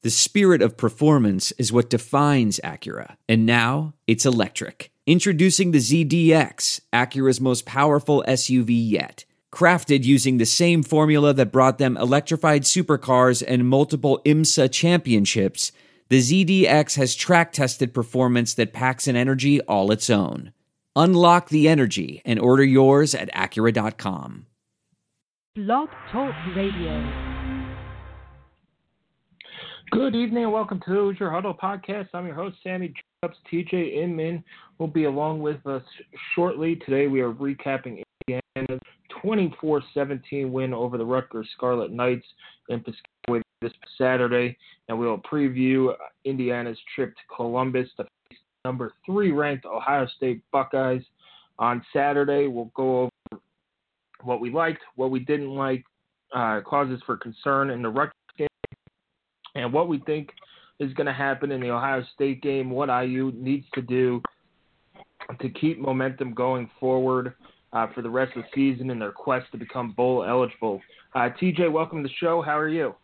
The spirit of performance is what defines Acura. And now, it's electric. Introducing the ZDX, Acura's most powerful SUV yet. Crafted using the same formula that brought them electrified supercars and multiple IMSA championships, the ZDX has track-tested performance that packs an energy all its own. Unlock the energy and order yours at Acura.com. Blog Talk Radio. Good evening and welcome to Your Huddle Podcast. I'm your host, Sammy Jobs. TJ Inman will be along with us shortly. Today we are recapping Indiana's 24-17 win over the Rutgers Scarlet Knights in Piscataway this Saturday, and we will preview Indiana's trip to Columbus to face number 3 ranked Ohio State Buckeyes on Saturday. We'll go over what we liked, what we didn't like, causes for concern in the Rutgers game, and what we think is going to happen in the Ohio State game, what IU needs to do to keep momentum going forward for the rest of the season in their quest to become bowl eligible. TJ, welcome to the show. How are you?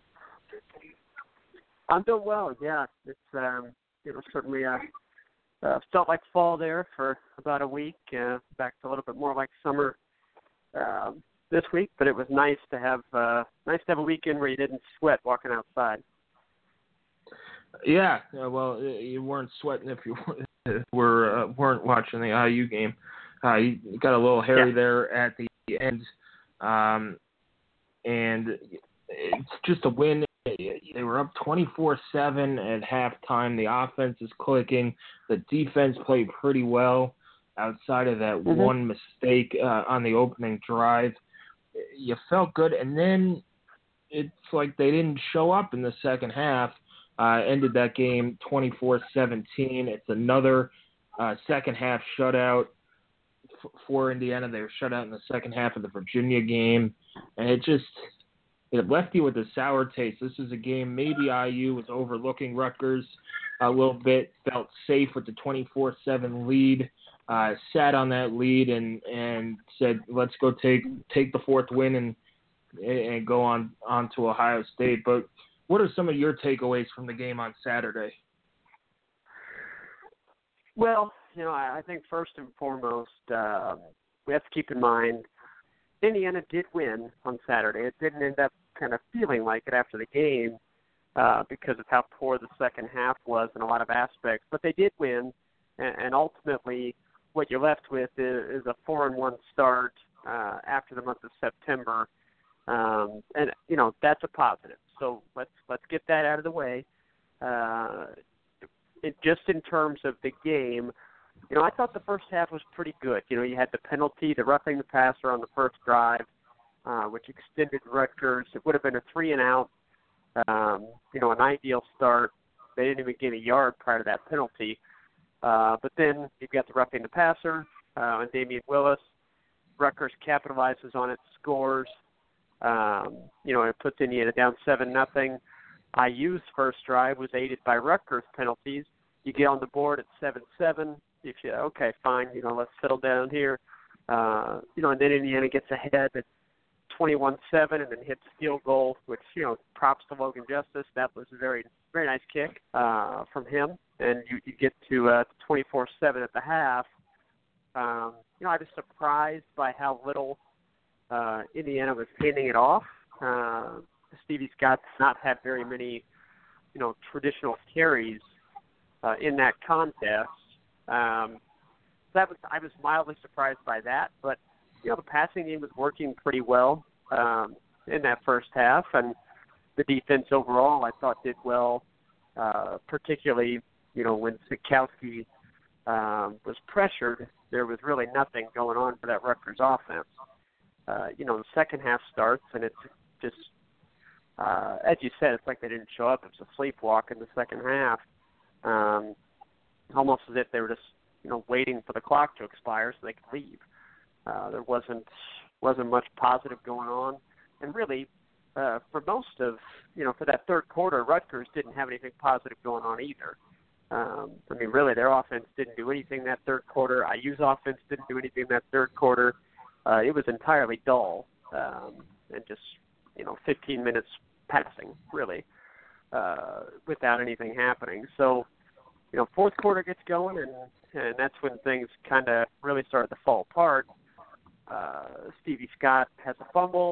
I'm doing well, yeah. It's certainly felt like fall there for about a week, back to a little bit more like summer this week, but it was nice to have a weekend where you didn't sweat walking outside. Yeah, well, you weren't sweating if you weren't watching the IU game. You got a little hairy there at the end, and it's just a win. They were up 24-7 at halftime. The offense is clicking. The defense played pretty well outside of that one mistake on the opening drive. You felt good, and then it's like they didn't show up in the second half. Ended that game 24-17. It's another second half shutout for Indiana. They were shut out in the second half of the Virginia game, and it left you with a sour taste. This is a game maybe IU was overlooking Rutgers a little bit, felt safe with the 24-7 lead, sat on that lead and said, let's go take the fourth win and go on to Ohio State. But what are some of your takeaways from the game on Saturday? Well, I think first and foremost, we have to keep in mind Indiana did win on Saturday. It didn't end up kind of feeling like it after the game because of how poor the second half was in a lot of aspects. But they did win, and ultimately what you're left with is a 4-1 start after the month of September. And that's a positive. So let's get that out of the way. Just in terms of the game, I thought the first half was pretty good. You had the penalty, the roughing the passer on the first drive, which extended Rutgers. It would have been a 3-and-out, an ideal start. They didn't even get a yard prior to that penalty. But then you've got the roughing the passer and Damian Willis. Rutgers capitalizes on it, scores. It puts Indiana down 7-0. IU's first drive was aided by Rutgers penalties. You get on the board at 7-7. You say, okay, fine, let's settle down here. And then Indiana gets ahead at 21-7 and then hits field goal, which, props to Logan Justice. That was a very, very nice kick from him. And you get to 24-7 at the half. I was surprised by how little Indiana was handing it off. Stevie Scott does not have very many, traditional carries in that contest. I was mildly surprised by that, but the passing game was working pretty well in that first half, and the defense overall I thought did well, particularly when Sikowski was pressured. There was really nothing going on for that Rutgers offense. The second half starts, and it's just, as you said, it's like they didn't show up. It was a sleepwalk in the second half, almost as if they were just, waiting for the clock to expire so they could leave. There wasn't much positive going on, and really, for most of, for that third quarter, Rutgers didn't have anything positive going on either. Really, their offense didn't do anything that third quarter. IU's offense didn't do anything that third quarter. It was entirely dull, and just, 15 minutes passing, really. without anything happening. So, fourth quarter gets going, and that's when things kind of really start to fall apart. Stevie Scott has a fumble.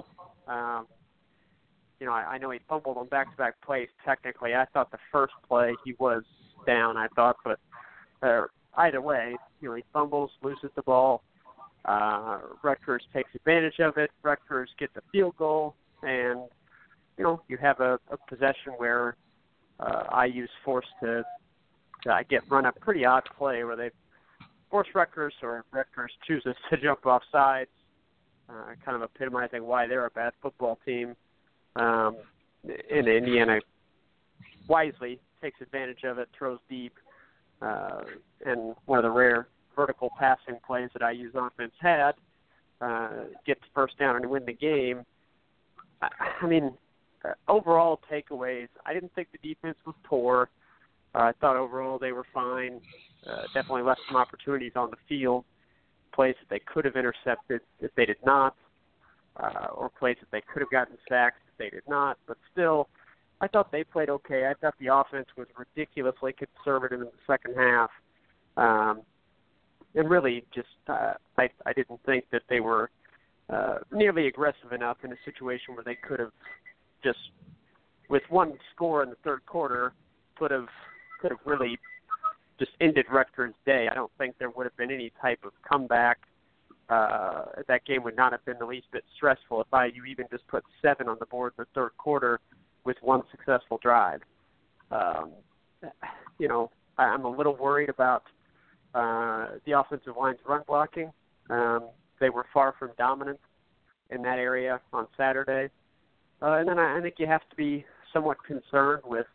I know he fumbled on back-to-back plays. Technically, I thought the first play he was down, but either way, he fumbles, loses the ball. Rutgers takes advantage of it. Rutgers gets a field goal, and you have a possession where IU's forced to run a pretty odd play where they force Rutgers, or Rutgers chooses to jump off sides, kind of epitomizing why they're a bad football team. And Indiana wisely takes advantage of it, throws deep, and one of the rare vertical passing plays that IU's offense had, gets first down and win the game. I mean, overall takeaways, I didn't think the defense was poor. I thought overall they were fine. Definitely left some opportunities on the field, plays that they could have intercepted if they did not, or plays that they could have gotten sacked if they did not. But still, I thought they played okay. I thought the offense was ridiculously conservative in the second half. And really just I didn't think that they were nearly aggressive enough in a situation where they could have just, with one score in the third quarter, could have really just ended Rutgers' day. I don't think there would have been any type of comeback. That game would not have been the least bit stressful if IU even just put 7 on the board in the third quarter with one successful drive. I'm a little worried about the offensive line's run blocking. They were far from dominant in that area on Saturday. And then I think you have to be somewhat concerned with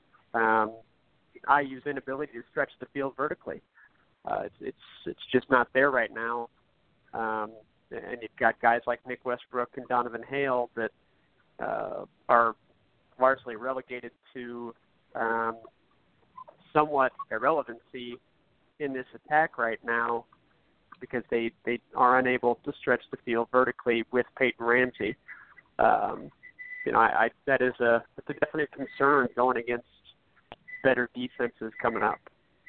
IU's inability to stretch the field vertically. It's just not there right now. And you've got guys like Nick Westbrook and Donovan Hale that are largely relegated to somewhat irrelevancy in this attack right now because they are unable to stretch the field vertically with Peyton Ramsey. That is it's a definite concern going against better defenses coming up.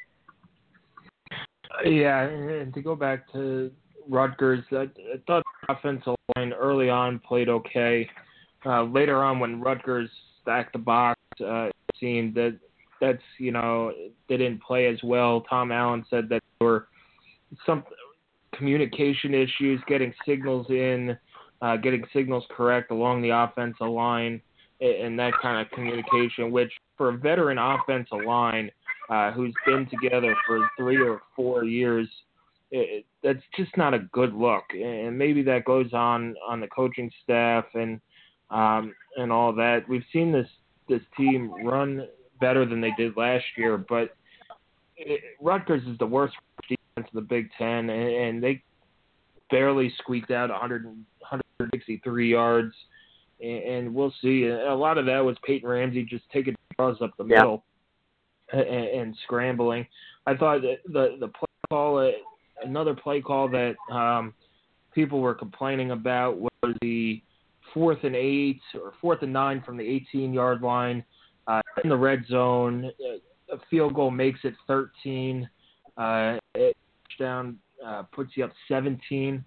Yeah, and to go back to Rutgers, I thought the offensive line early on played okay. Later on, when Rutgers stacked the box, it seemed that they didn't play as well. Tom Allen said that there were some communication issues, getting signals correct along the offensive line, and that kind of communication, which for a veteran offensive line who's been together for 3 or 4 years, that's just not a good look. And maybe that goes on the coaching staff and all that. We've seen this team run better than they did last year, but Rutgers is the worst defense in the Big Ten, and they barely squeaked out 163 yards. And we'll see. A lot of that was Peyton Ramsey just taking draws up the middle and scrambling. I thought the play call, another play call that people were complaining about was the 4th and 8 or 4th and 9 from the 18-yard line in the red zone. A field goal makes it 13. Touchdown puts you up 17.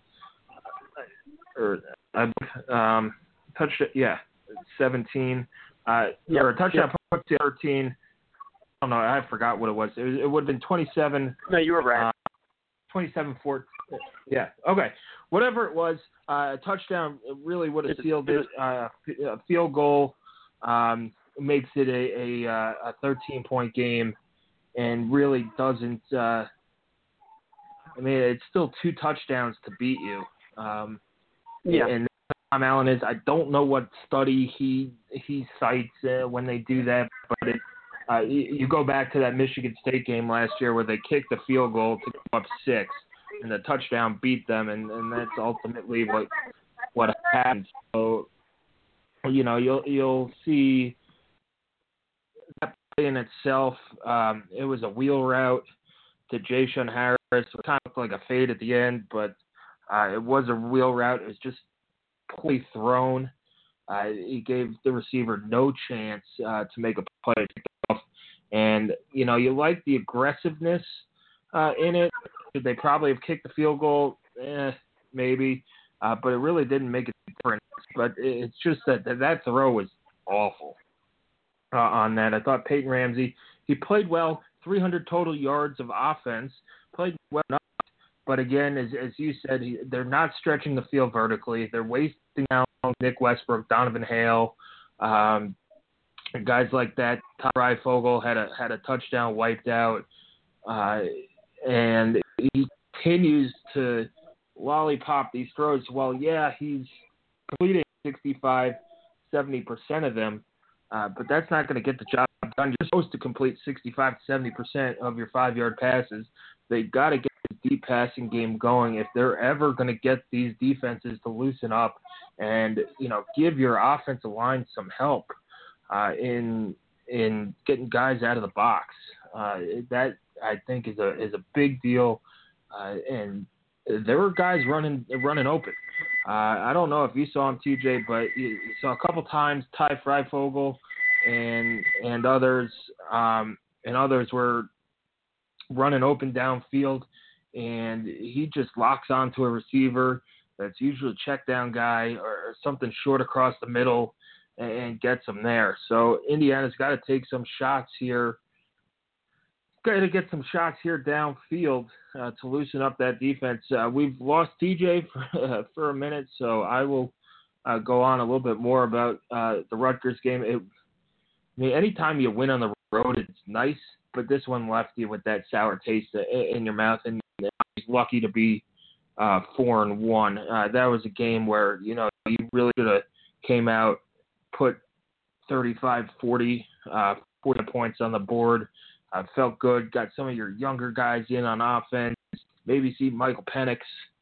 Touched it, 17. Or a touchdown puts you 13. I don't know, I forgot what it was. It would have been 27. No, you were right. 27-14. Yeah, okay. Whatever it was, a touchdown really would have sealed it. A field goal makes it a 13-point game and really doesn't it's still 2 touchdowns to beat you. And Tom Allen is, I don't know what study he cites when they do that, but you go back to that Michigan State game last year where they kicked the field goal to go up 6, and the touchdown beat them, and that's ultimately what happened. So, you'll see that play in itself. It was a wheel route to Ja'Shawn Harris. It kind of looked like a fade at the end, but it was a wheel route. It was just poorly thrown. He gave the receiver no chance to make a play itself. And, you know, you like the aggressiveness in it. Should they probably have kicked the field goal? Maybe. But it really didn't make a difference. But it's just that throw was awful on that. I thought Peyton Ramsey, he played well, 300 total yards of offense, played well enough. But again, as you said, they're not stretching the field vertically. They're wasting out Nick Westbrook, Donovan Hale, guys like that. Ty Fogel had a touchdown wiped out, and he continues to lollipop these throws. Well, yeah, he's completing 65, 70% of them, but that's not going to get the job done. You're supposed to complete 65 to 70% of your 5-yard passes. They've got to get the deep passing game going if they're ever going to get these defenses to loosen up and, you know, give your offensive line some help in getting guys out of the box. That I think is a big deal, and there were guys running open. I don't know if you saw him, TJ, but you saw a couple times Ty Freifogel and others were running open downfield, and he just locks onto a receiver that's usually a check down guy or something short across the middle and gets them there. So Indiana's got to take some shots here. Got to get some shots here downfield to loosen up that defense. We've lost TJ for a minute, so I will go on a little bit more about the Rutgers game. I mean, anytime you win on the road, it's nice, but this one left you with that sour taste in your mouth, and I was lucky to be 4-1. That was a game where, you know, you really should have came out, put 35, 40 points on the board. Felt good. Got some of your younger guys in on offense. Maybe see Michael Penix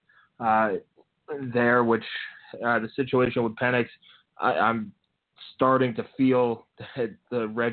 there, which the situation with Penix, I'm starting to feel that the red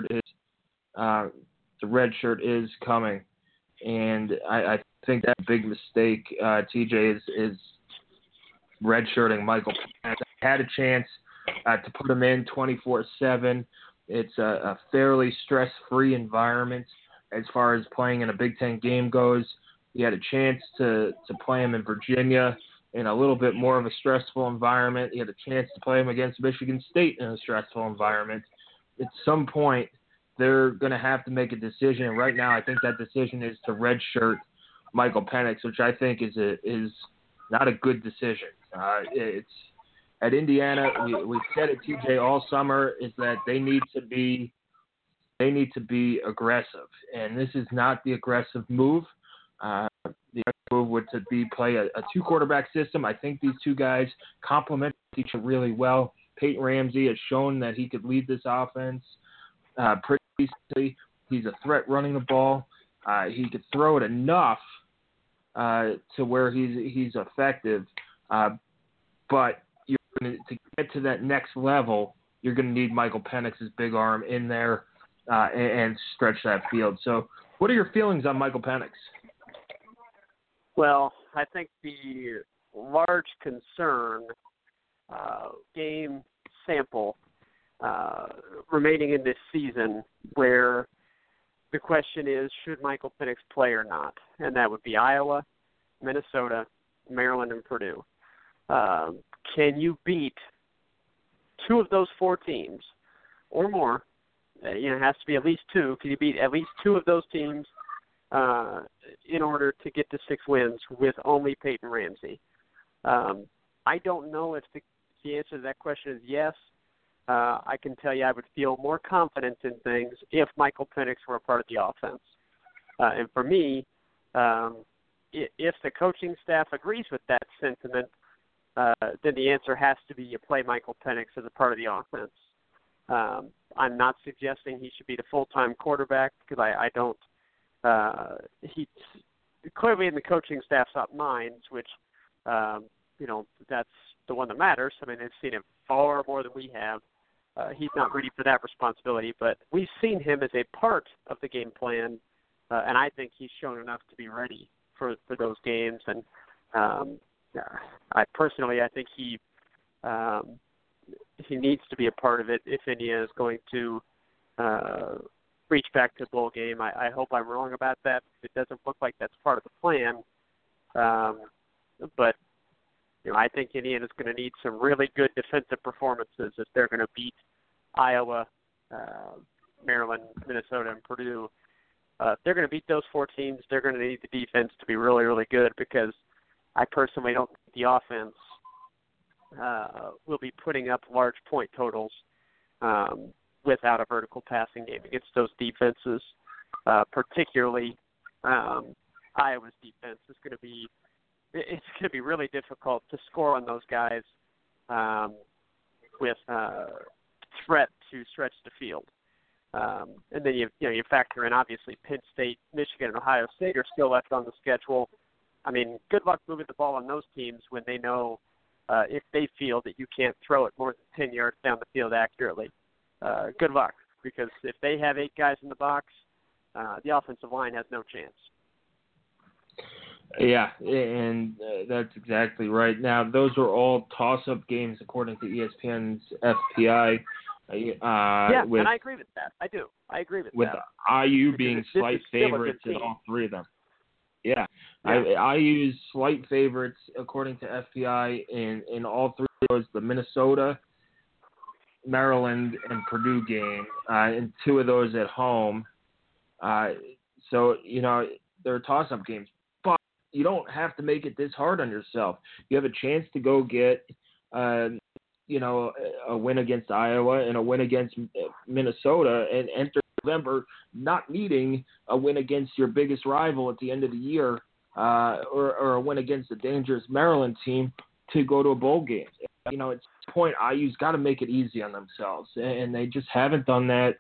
shirt is coming, and I think that's a big mistake. TJ is redshirting Michael Penix. I had a chance to put him in 24/7. It's a fairly stress-free environment as far as playing in a Big Ten game goes. You had a chance to play him in Virginia in a little bit more of a stressful environment. You had a chance to play him against Michigan State in a stressful environment. At some point, they're going to have to make a decision. And right now, I think that decision is to redshirt Michael Penix, which I think is not a good decision. It's at Indiana. We said it, TJ, all summer, is that they need to be aggressive, and this is not the aggressive move. The move would to be play a 2-quarterback system. I think these two guys complement each other really well. Peyton Ramsey has shown that he could lead this offense pretty easily. He's a threat running the ball. He could throw it enough to where he's effective, but to get to that next level, you're going to need Michael Penix's big arm in there and stretch that field. So what are your feelings on Michael Penix? Well, I think the large concern, game sample remaining in this season, where the question is, should Michael Penix play or not? And that would be Iowa, Minnesota, Maryland, and Purdue. Can you beat 2 of those 4 teams or more? It has to be at least 2. Can you beat at least 2 of those teams in order to get to 6 wins with only Peyton Ramsey? I don't know if the answer to that question is yes. I can tell you I would feel more confident in things if Michael Penix were a part of the offense. And for me, if the coaching staff agrees with that sentiment, then the answer has to be you play Michael Penix as a part of the offense. I'm not suggesting he should be the full-time quarterback because I don't. He's clearly in the coaching staff's minds, which, that's the one that matters. I mean, they've seen him far more than we have. He's not ready for that responsibility, but we've seen him as a part of the game plan, and I think he's shown enough to be ready for those games. And I think he needs to be a part of it if Indiana is going to reach back to the bowl game. I hope I'm wrong about that. It doesn't look like that's part of the plan. But I think Indiana's going to need some really good defensive performances if they're going to beat Iowa, Maryland, Minnesota, and Purdue. If they're going to beat those 4 teams, they're going to need the defense to be really, really good, because I personally don't think the offense will be putting up large point totals without a vertical passing game against those defenses. Particularly Iowa's defense is going to be really difficult to score on those guys with threat to stretch the field. And then you factor in, obviously, Penn State, Michigan, and Ohio State are still left on the schedule. I mean, good luck moving the ball on those teams when they know if they feel that you can't throw it more than 10 yards down the field accurately. Good luck, because if they have 8 guys in the box, the offensive line has no chance. Yeah, and that's exactly right. Now, those are all toss-up games according to ESPN's FPI. And I agree with that. I do. I agree with that. With IU being slight favorites in all 3 of them. Yeah. IU's slight favorites according to FPI in all 3 of those, the Minnesota, Maryland, and Purdue game, and 2 of those at home. So, they're toss-up games. But you don't have to make it this hard on yourself. You have a chance to go get a win against Iowa and a win against Minnesota, and enter November not needing a win against your biggest rival at the end of the year, or a win against a dangerous Maryland team to go to a bowl game. At this point, IU's got to make it easy on themselves, and they just haven't done that.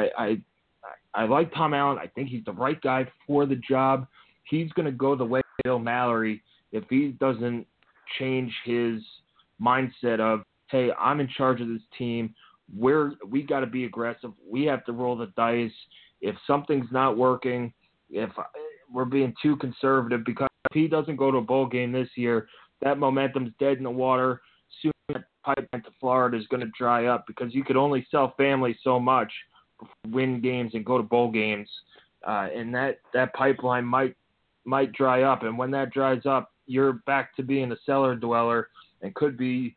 I like Tom Allen. I think he's the right guy for the job. He's going to go the way of Bill Mallory if he doesn't change his mindset of, hey, I'm in charge of this team. We got to be aggressive. We have to roll the dice. If something's not working, if we're being too conservative, because if he doesn't go to a bowl game this year, that momentum's dead in the water. Soon that pipeline to Florida is going to dry up, because you could only sell family so much, win games, and go to bowl games. And that pipeline might dry up. And when that dries up, you're back to being a cellar dweller and could be,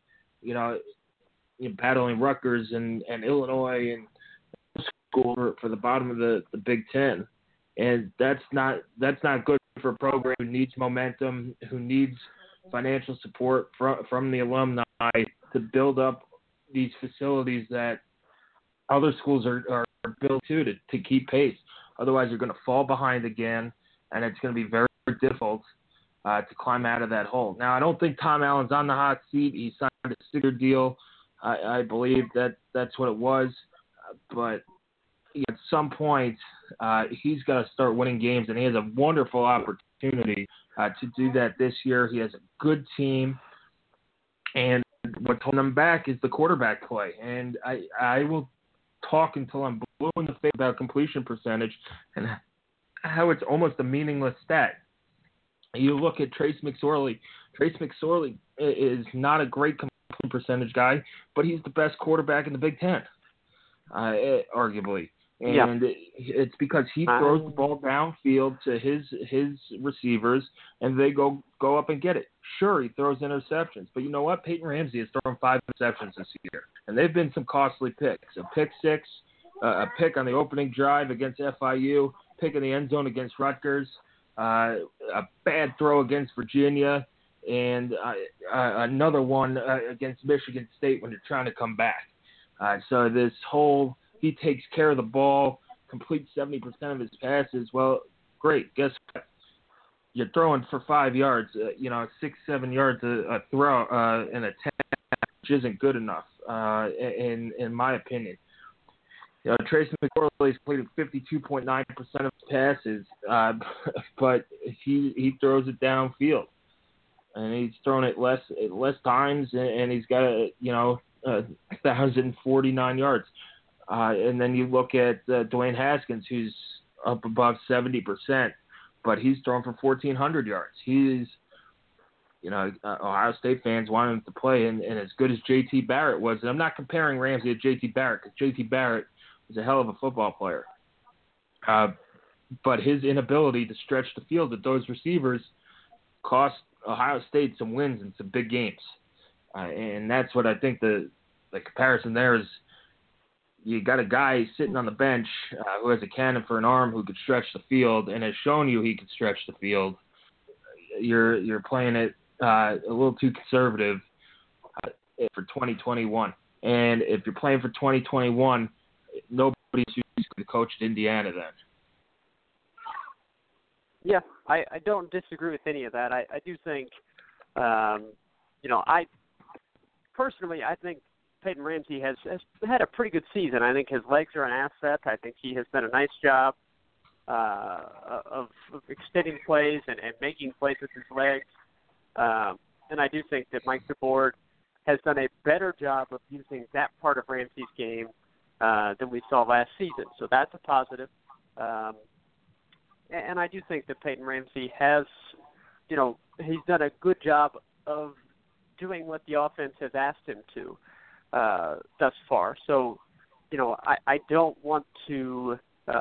battling Rutgers and Illinois and school for the bottom of the Big Ten. And that's not good for a program who needs momentum, who needs financial support from the alumni to build up these facilities that other schools are built to keep pace. Otherwise, you're going to fall behind again, and it's going to be very, very difficult to climb out of that hole. Now, I don't think Tom Allen's on the hot seat. He signed a 6-year deal. I believe that's what it was. But at some point, he's got to start winning games, and he has a wonderful opportunity to do that this year. He has a good team, and what's holding him back is the quarterback play. And I will talk until I'm blue in the face about completion percentage and how it's almost a meaningless stat. You look at Trace McSorley. Trace McSorley is not a great completion percentage guy, but he's the best quarterback in the Big Ten, arguably. And it's because he throws the ball downfield to his receivers, and they go up and get it. Sure, he throws interceptions, but you know what? Peyton Ramsey has thrown 5 interceptions this year, and they've been some costly picks. A pick 6, a pick on the opening drive against FIU, pick in the end zone against Rutgers, a bad throw against Virginia, and another one against Michigan State when they're trying to come back. So this whole he takes care of the ball, completes 70% of his passes. Well, great. Guess what? You're throwing for 5 yards, 6-7 yards a throw in a 10, which isn't good enough, in my opinion. Trace McSorley's completed 52.9% of his passes, but he throws it downfield, and he's thrown it less times, and he's got 1,049 yards. And then you look at Dwayne Haskins, who's up above 70%, but he's thrown for 1,400 yards. He's, Ohio State fans want him to play, and as good as J.T. Barrett was, and I'm not comparing Ramsey to J.T. Barrett, because J.T. Barrett is a hell of a football player. But his inability to stretch the field with those receivers cost Ohio State some wins in some big games. And that's what I think the comparison there is. You got a guy sitting on the bench who has a cannon for an arm who could stretch the field and has shown you he can stretch the field. You're playing it a little too conservative for 2021. And if you're playing for 2021, nobody's the coach at Indiana then. Yeah, I don't disagree with any of that. I do think, I think Peyton Ramsey has had a pretty good season. I think his legs are an asset. I think he has done a nice job of extending plays and making plays with his legs. And I do think that Mike DeBoer has done a better job of using that part of Ramsey's game than we saw last season. So that's a positive. And I do think that Peyton Ramsey has, he's done a good job of doing what the offense has asked him to thus far. So, I don't want to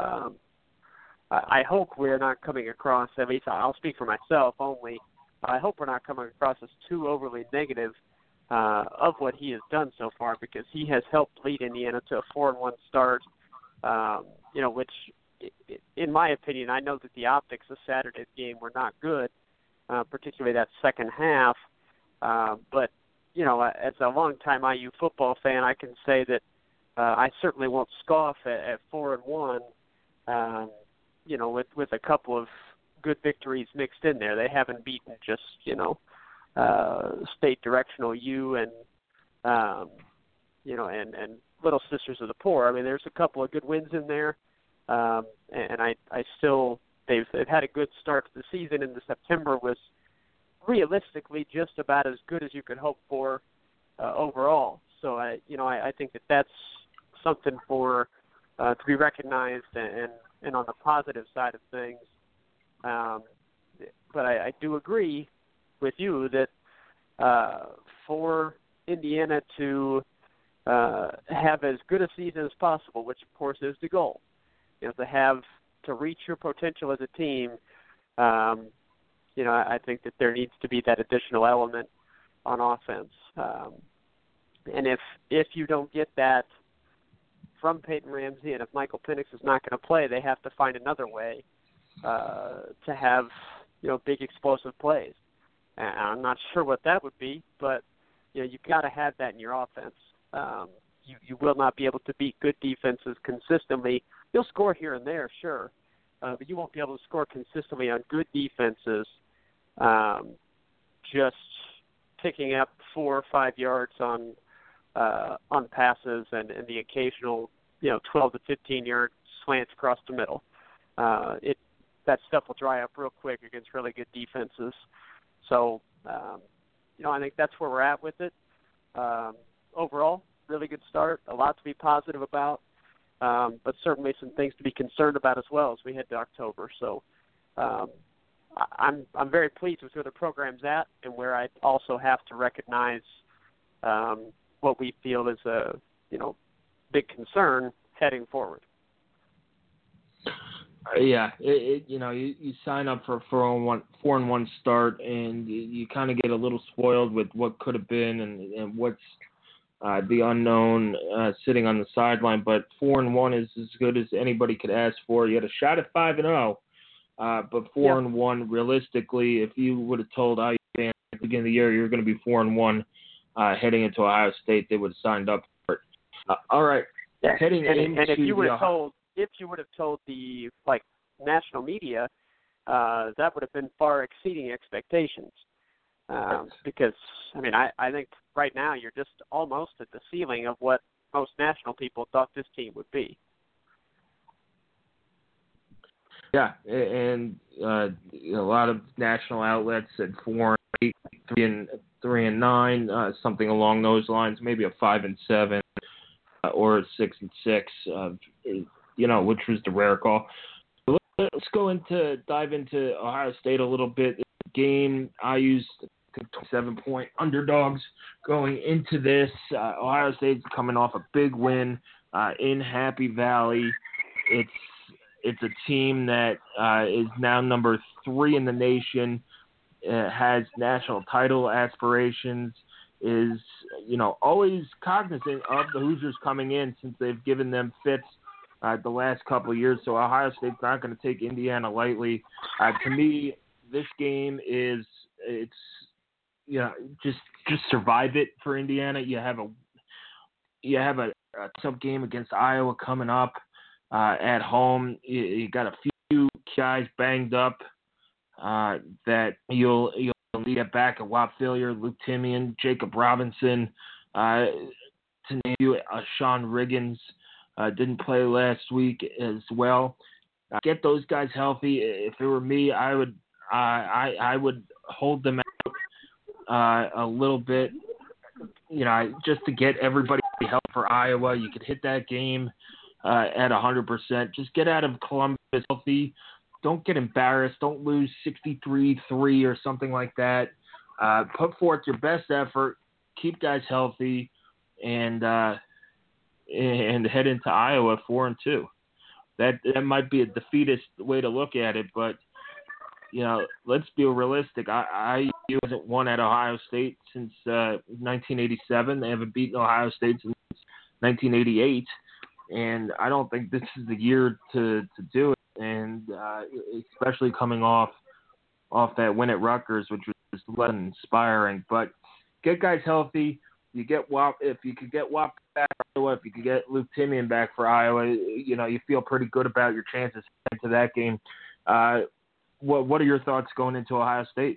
I hope we're not coming across, at least I'll speak for myself only, I hope we're not coming across as too overly negative of what he has done so far, because he has helped lead Indiana to a 4-1 start, which, in my opinion, I know that the optics of Saturday's game were not good, particularly that second half. But, as a longtime IU football fan, I can say that I certainly won't scoff at 4-1, with a couple of good victories mixed in there. They haven't beaten just, state directional U and Little Sisters of the Poor. I mean, there's a couple of good wins in there. And I still, they've had a good start to the season, and the September was realistically just about as good as you could hope for overall. So I think that that's something for to be recognized and on the positive side of things. But I do agree with you that for Indiana to have as good a season as possible, which of course is the goal, to reach your potential as a team, I think that there needs to be that additional element on offense. And if you don't get that from Peyton Ramsey, and if Michael Penix is not going to play, they have to find another way to have, big explosive plays. And I'm not sure what that would be, but, you've got to have that in your offense. You will not be able to beat good defenses consistently. You'll score here and there, sure, but you won't be able to score consistently on good defenses just picking up 4 or 5 yards on passes and the occasional 12 to 15 yard slants across the middle. That stuff will dry up real quick against really good defenses. So I think that's where we're at with it. Overall, really good start. A lot to be positive about, but certainly some things to be concerned about as well as we head to October. So I'm very pleased with where the program's at, and where I also have to recognize what we feel is a big concern heading forward. You sign up for a 4-1 start, and you kind of get a little spoiled with what could have been and what's the unknown sitting on the sideline. But 4-1 is as good as anybody could ask for. You had a shot at 5-0, but 4-1 realistically, if you would have told IU fans at the beginning of the year you're going to be 4-1 heading into Ohio State, they would have signed up for it. All right, heading into if you would have told the national media, that would have been far exceeding expectations. Because I think right now you're just almost at the ceiling of what most national people thought this team would be. Yeah, and a lot of national outlets said 4-8, 3-9, something along those lines. Maybe a 5-7 or a 6-6, which was the rare call. Let's dive into Ohio State a little bit. The game, IU's 7-point underdogs going into this. Ohio State's coming off a big win in Happy Valley. It's a team that is now number 3 in the nation, has national title aspirations, is always cognizant of the Hoosiers coming in since they've given them fits the last couple of years. So Ohio State's not going to take Indiana lightly. To me, this game is just survive it for Indiana. You have a tough game against Iowa coming up at home. You got a few guys banged up that you'll need to get back at Whop Phillier, Luke Timian, Jacob Robinson, to name you, Sean Riggins didn't play last week as well. Get those guys healthy. If it were me, I would hold them out a little bit, just to get everybody healthy for Iowa. You could hit that game at 100%. Just get out of Columbus healthy. Don't get embarrassed. Don't lose 63-3 or something like that. Put forth your best effort. Keep guys healthy, and head into Iowa 4-2. That might be a defeatist way to look at it, but let's be realistic. IU hasn't won at Ohio State since 1987. They haven't beaten Ohio State since 1988, and I don't think this is the year to do it. And especially coming off that win at Rutgers, which was less inspiring. But get guys healthy. You get Whop. If you could get Whop back for Iowa, if you could get Luke Timian back for Iowa, you feel pretty good about your chances into that game. What are your thoughts going into Ohio State?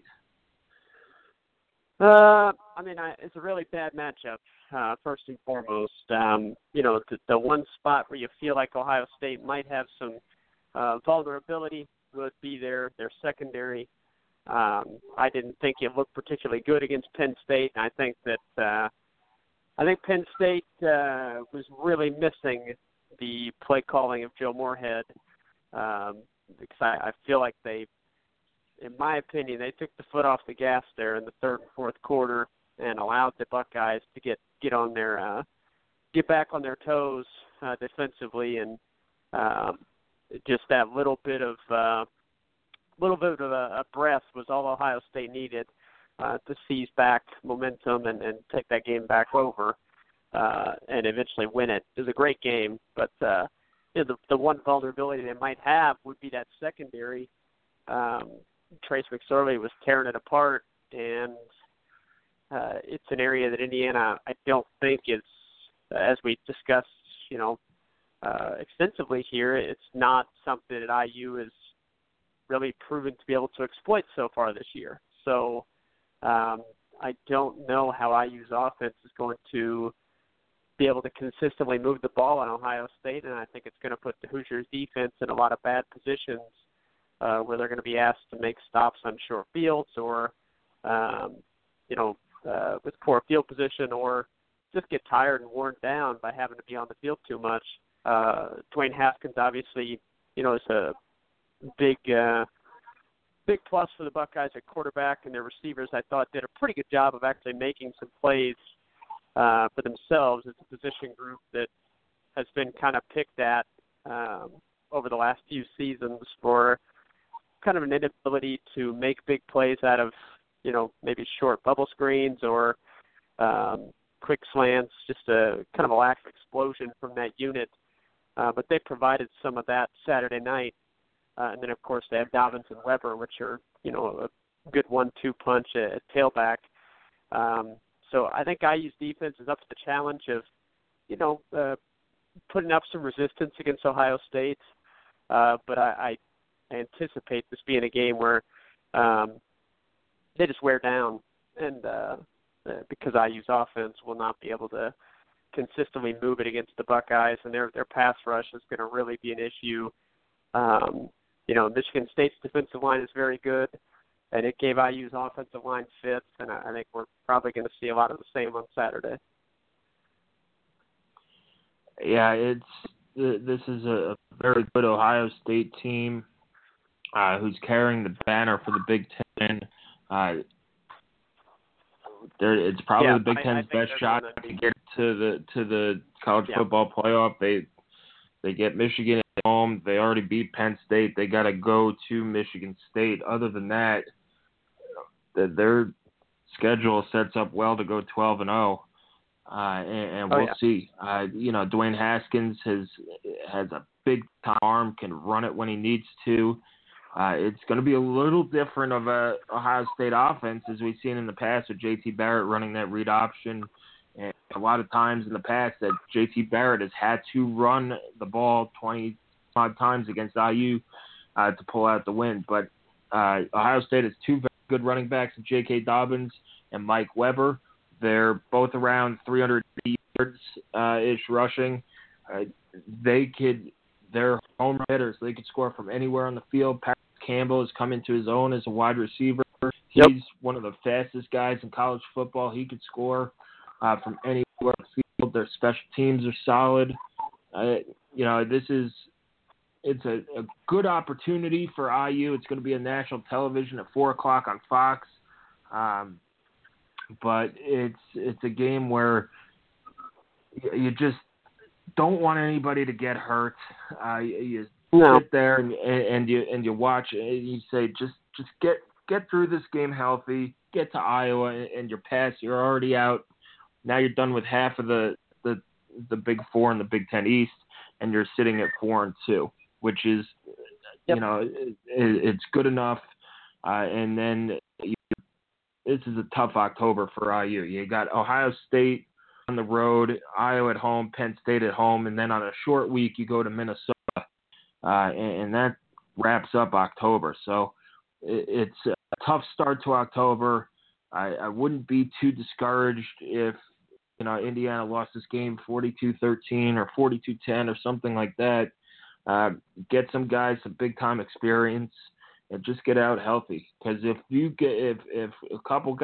It's a really bad matchup. First and foremost, the one spot where you feel like Ohio State might have some vulnerability would be their secondary. I didn't think it looked particularly good against Penn State. I think that Penn State was really missing the play calling of Joe Moorhead, because I feel like they, in my opinion, they took the foot off the gas there in the third and fourth quarter and allowed the Buckeyes to get back on their toes defensively, and just that little bit of a breath was all Ohio State needed to seize back momentum and take that game back over and eventually win it. It was a great game, but the one vulnerability they might have would be that secondary. Trace McSorley was tearing it apart, and it's an area that Indiana, I don't think is, as we discussed, extensively here, it's not something that IU has really proven to be able to exploit so far this year. So I don't know how IU's offense is going to be able to consistently move the ball on Ohio State, and I think it's going to put the Hoosiers defense in a lot of bad positions where they're going to be asked to make stops on short fields or, with poor field position, or just get tired and worn down by having to be on the field too much. Dwayne Haskins obviously, is a big plus for the Buckeyes at quarterback, and their receivers, I thought, did a pretty good job of actually making some plays for themselves. It's a position group that has been kind of picked at over the last few seasons for kind of an inability to make big plays out of, maybe short bubble screens or quick slants, just a kind of a lack of explosion from that unit. But they provided some of that Saturday night. And then, of course, they have Dobbins and Weber, which are, a good 1-2 punch at tailback. So I think IU's defense is up to the challenge of, putting up some resistance against Ohio State. But I anticipate this being a game where they just wear down, and because IU's offense will not be able to consistently move it against the Buckeyes, and their pass rush is going to really be an issue. Michigan State's defensive line is very good, and it gave IU's offensive line fits, and I think we're probably going to see a lot of the same on Saturday. Yeah, this is a very good Ohio State team who's carrying the banner for the Big Ten. It's probably the Big Ten's I best shot to get to the college Yeah. football playoff. They get Michigan at home. They already beat Penn State. They got to go to Michigan State. Other than that, their schedule sets up well to go 12-0. And we'll see. Dwayne Haskins has a big time arm, can run it when he needs to. It's going to be a little different of a Ohio State offense as we've seen in the past with J.T. Barrett running that read option. And a lot of times in the past that J.T. Barrett has had to run the ball 25 times against IU to pull out the win. But Ohio State has two very good running backs, J.K. Dobbins and Mike Weber. They're both around 300 yards-ish rushing. They're home hitters. They could score from anywhere on the field. Paris Campbell has come into his own as a wide receiver. He's one of the fastest guys in college football. He could score from anywhere on the field. Their special teams are solid. It's a good opportunity for IU. It's going to be on national television at 4 o'clock on Fox. But it's a game where you just don't want anybody to get hurt. You sit there and you watch and you say just get through this game healthy, get to Iowa and you're past. You're already out. Now you're done with half of the Big Four and the Big Ten East, and you're sitting at 4-2, which is it's good enough. And then this is a tough October for IU. You got Ohio State on the road, Iowa at home, Penn State at home, and then on a short week you go to Minnesota, and that wraps up October. So it's a tough start to October. I wouldn't be too discouraged if Indiana lost this game 42-13 or 42-10 or something like that. Get some guys some big time experience and just get out healthy. Because if a couple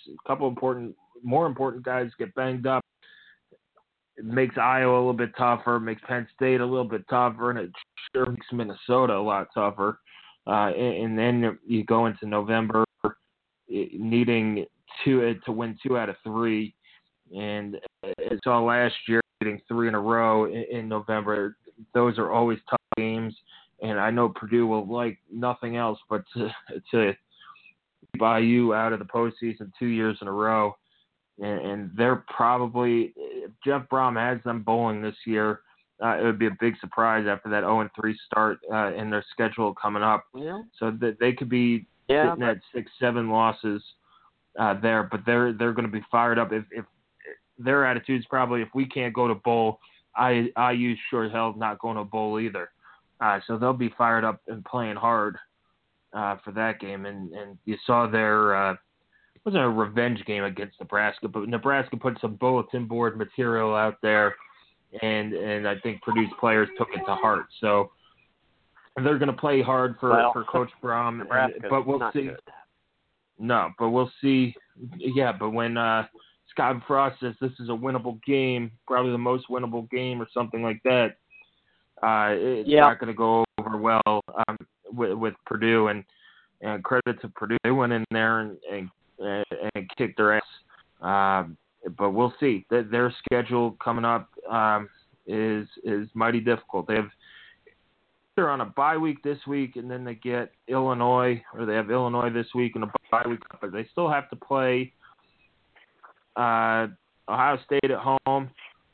more important guys get banged up, it makes Iowa a little bit tougher, makes Penn State a little bit tougher, and it sure makes Minnesota a lot tougher. And then you go into November needing to win 2 out of 3. And it's all last year, getting 3 in a row in November. Those are always tough games. And I know Purdue will like nothing else but to keep IU out of the postseason 2 years in a row. And they're probably, if Jeff Brom has them bowling this year, it would be a big surprise after that 0-3 start in their schedule coming up. Yeah. So that they could be sitting at 6-7 losses there, but they're going to be fired up. If their attitude is probably, if we can't go to bowl, IU sure as hell not going to bowl either. So they'll be fired up and playing hard for that game. And you saw their it wasn't a revenge game against Nebraska, but Nebraska put some bulletin board material out there, and I think Purdue's players took it to heart. So they're going to play hard for Coach Brom, but we'll see. Good. No, but we'll see. Yeah, but when Scott Frost says this is a winnable game, probably the most winnable game or something like that, it's not going to go over well with Purdue. And credit to Purdue, they went in there and kicked their ass. But we'll see. Their schedule coming up is mighty difficult. They're on a bye week this week, and then they get Illinois, or they have Illinois this week and a bye week. But they still have to play Ohio State at home,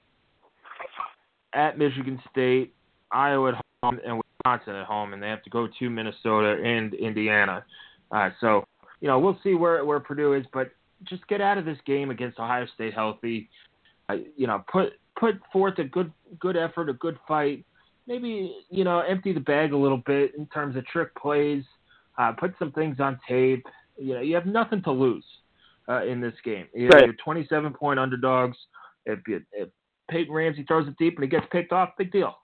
at Michigan State, Iowa at home, and Wisconsin at home, and they have to go to Minnesota and Indiana. So we'll see where Purdue is, but just get out of this game against Ohio State healthy. Put forth a good effort, a good fight. Maybe empty the bag a little bit in terms of trick plays. Put some things on tape. You have nothing to lose in this game. You're 27-point underdogs. If Peyton Ramsey throws it deep and he gets picked off, big deal.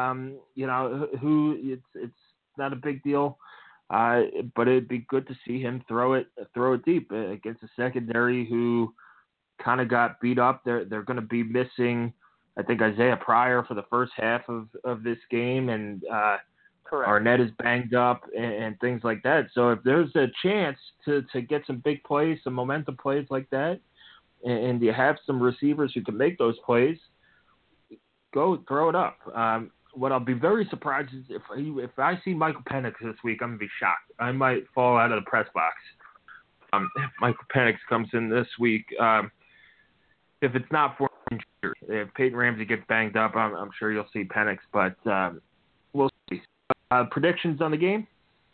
It's not a big deal. But it'd be good to see him throw it deep against a secondary who kind of got beat up. They're going to be missing, I think, Isaiah Pryor for the first half of this game, and Arnett is banged up and things like that. So if there's a chance to get some big plays, some momentum plays like that, and you have some receivers who can make those plays, go throw it up. What I'll be very surprised is if I see Michael Penix this week, I'm going to be shocked. I might fall out of the press box. If Michael Penix comes in this week, if it's not for injury, if Peyton Ramsey gets banged up, I'm sure you'll see Penix, but we'll see. Predictions on the game?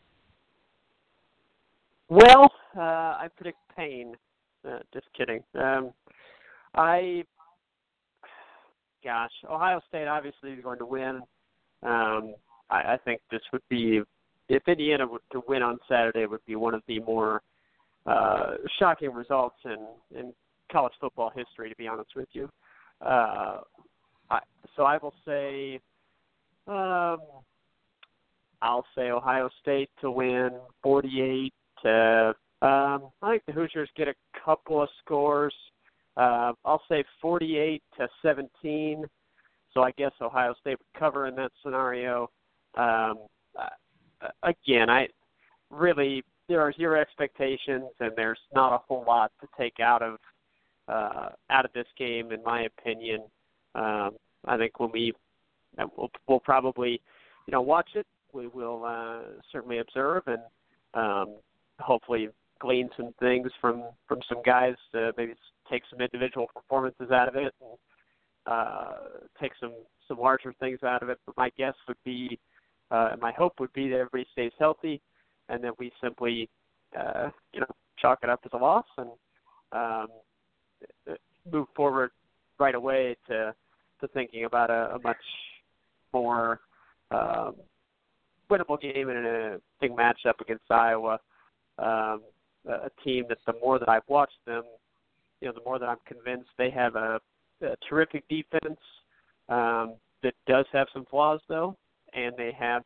Well, I predict pain. Just kidding. Ohio State obviously is going to win. I think this would be, if Indiana were to win on Saturday, it would be one of the more shocking results in college football history, to be honest with you. So I will say, I'll say Ohio State to win 48 to. I think the Hoosiers get a couple of scores. I'll say 48-17. So I guess Ohio State would cover in that scenario. Again, there are zero expectations, and there's not a whole lot to take out of this game, in my opinion. I think when we'll probably, watch it. We will certainly observe and hopefully glean some things from some guys to maybe take some individual performances out of it and take some larger things out of it. But my guess would be, my hope would be that everybody stays healthy and that we simply, chalk it up as a loss and move forward right away to thinking about a much more winnable game and a big matchup against Iowa. A team that the more that I've watched them, the more that I'm convinced they have a terrific defense that does have some flaws, though, and they have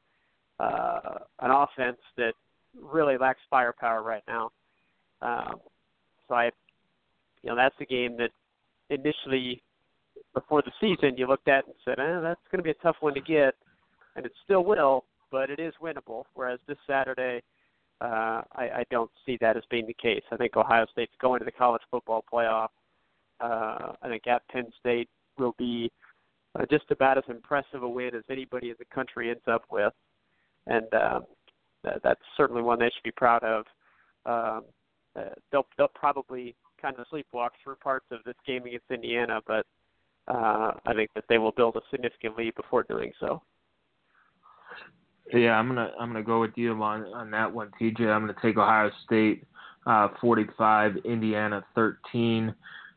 an offense that really lacks firepower right now. So that's a game that initially, before the season, you looked at and said, that's going to be a tough one to get, and it still will, but it is winnable. Whereas this Saturday, I don't see that as being the case. I think Ohio State's going to the college football playoff. I think at Penn State will be just about as impressive a win as anybody in the country ends up with, and that's certainly one they should be proud of. They'll probably kind of sleepwalk through parts of this game against Indiana, but I think that they will build a significant lead before doing so. Yeah, I'm gonna go with you on that one, TJ. I'm gonna take Ohio State 45, Indiana 13.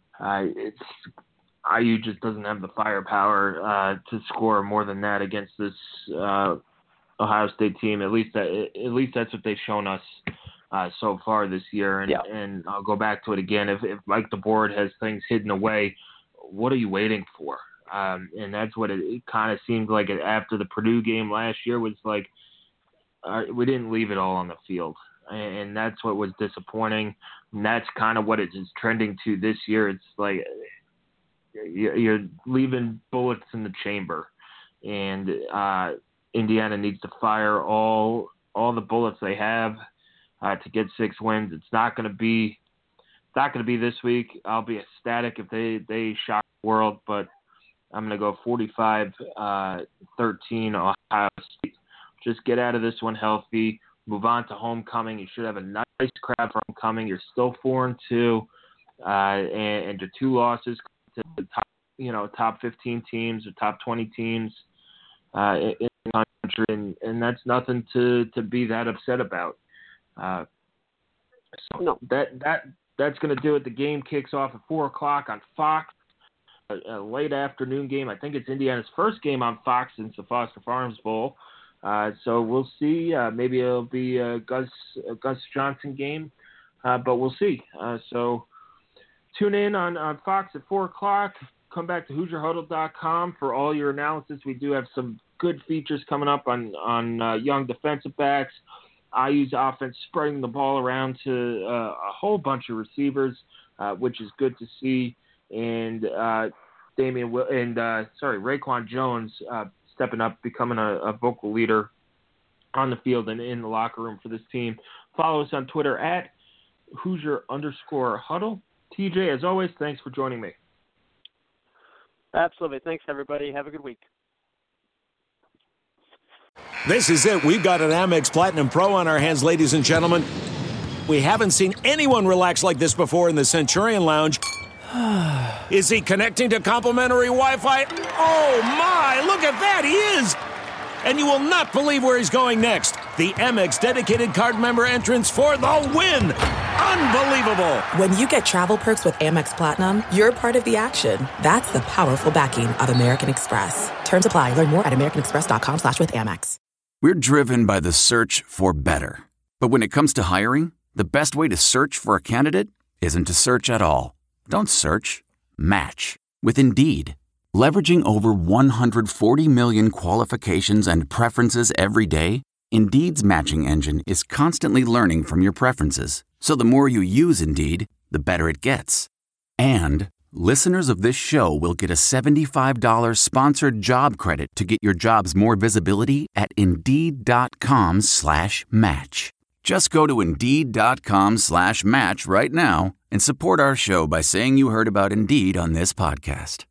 IU just doesn't have the firepower to score more than that against this Ohio State team. At least that's what they've shown us so far this year. And I'll go back to it again. If Mike DeBoer has things hidden away, what are you waiting for? And that's what it kind of seemed like after the Purdue game last year was like, we didn't leave it all on the field. And that's what was disappointing. And that's kind of what it is trending to this year. It's like you're leaving bullets in the chamber. And Indiana needs to fire all the bullets they have to get 6 wins. It's not going to be this week. I'll be ecstatic if they shock the world, but I'm going to go 45-13 Ohio State. Just get out of this one healthy. Move on to homecoming. You should have a nice crowd for homecoming. You're still 4-2, and your 2 losses to the top 15 teams or top 20 teams in the country, and that's nothing to be that upset about. So that's going to do it. The game kicks off at 4:00 on Fox. A late afternoon game. I think it's Indiana's first game on Fox since the Foster Farms Bowl. So we'll see. Maybe it'll be a Gus Johnson game, but we'll see. So tune in on Fox at 4:00. Come back to HoosierHuddle.com for all your analysis. We do have some good features coming up on young defensive backs. IU's offense spreading the ball around to a whole bunch of receivers, which is good to see. And Raekwon Jones stepping up, becoming a vocal leader on the field and in the locker room for this team. Follow us on Twitter at Hoosier_Huddle. TJ, as always, thanks for joining me. Absolutely. Thanks, everybody. Have a good week. This is it. We've got an Amex Platinum Pro on our hands, ladies and gentlemen. We haven't seen anyone relax like this before in the Centurion Lounge. Is he connecting to complimentary Wi-Fi? Oh, my. Look at that. He is. And you will not believe where he's going next. The Amex dedicated card member entrance for the win. Unbelievable. When you get travel perks with Amex Platinum, you're part of the action. That's the powerful backing of American Express. Terms apply. Learn more at americanexpress.com/withAmex. We're driven by the search for better. But when it comes to hiring, the best way to search for a candidate isn't to search at all. Don't search. Match. With Indeed. Leveraging over 140 million qualifications and preferences every day, Indeed's matching engine is constantly learning from your preferences. So the more you use Indeed, the better it gets. And listeners of this show will get a $75 sponsored job credit to get your jobs more visibility at Indeed.com/match. Just go to Indeed.com/match right now and support our show by saying you heard about Indeed on this podcast.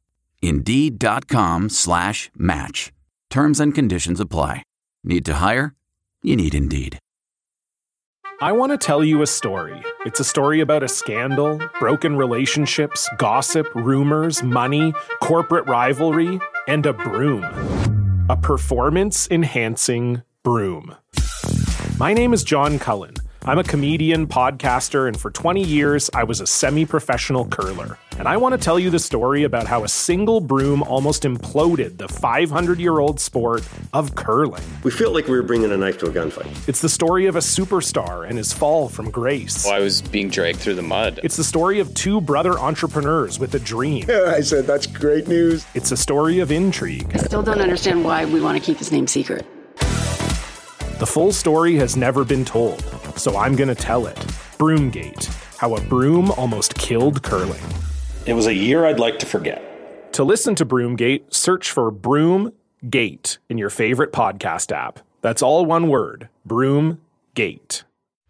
Indeed.com/match. Terms and conditions apply. Need to hire? You need Indeed. I want to tell you a story. It's a story about a scandal, broken relationships, gossip, rumors, money, corporate rivalry, and a broom. A performance-enhancing broom. My name is John Cullen. I'm a comedian, podcaster, and for 20 years, I was a semi-professional curler. And I want to tell you the story about how a single broom almost imploded the 500-year-old sport of curling. We felt like we were bringing a knife to a gunfight. It's the story of a superstar and his fall from grace. Well, I was being dragged through the mud. It's the story of two brother entrepreneurs with a dream. I said, that's great news. It's a story of intrigue. I still don't understand why we want to keep his name secret. The full story has never been told, so I'm going to tell it. Broomgate, how a broom almost killed curling. It was a year I'd like to forget. To listen to Broomgate, search for Broomgate in your favorite podcast app. That's all one word, Broomgate.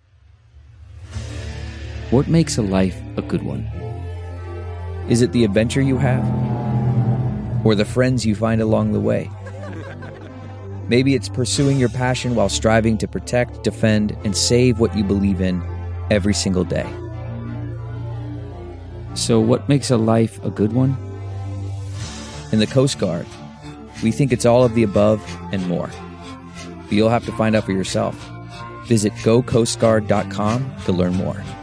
What makes a life a good one? Is it the adventure you have? Or the friends you find along the way? Maybe it's pursuing your passion while striving to protect, defend, and save what you believe in every single day. So what makes a life a good one? In the Coast Guard, we think it's all of the above and more. But you'll have to find out for yourself. Visit gocoastguard.com to learn more.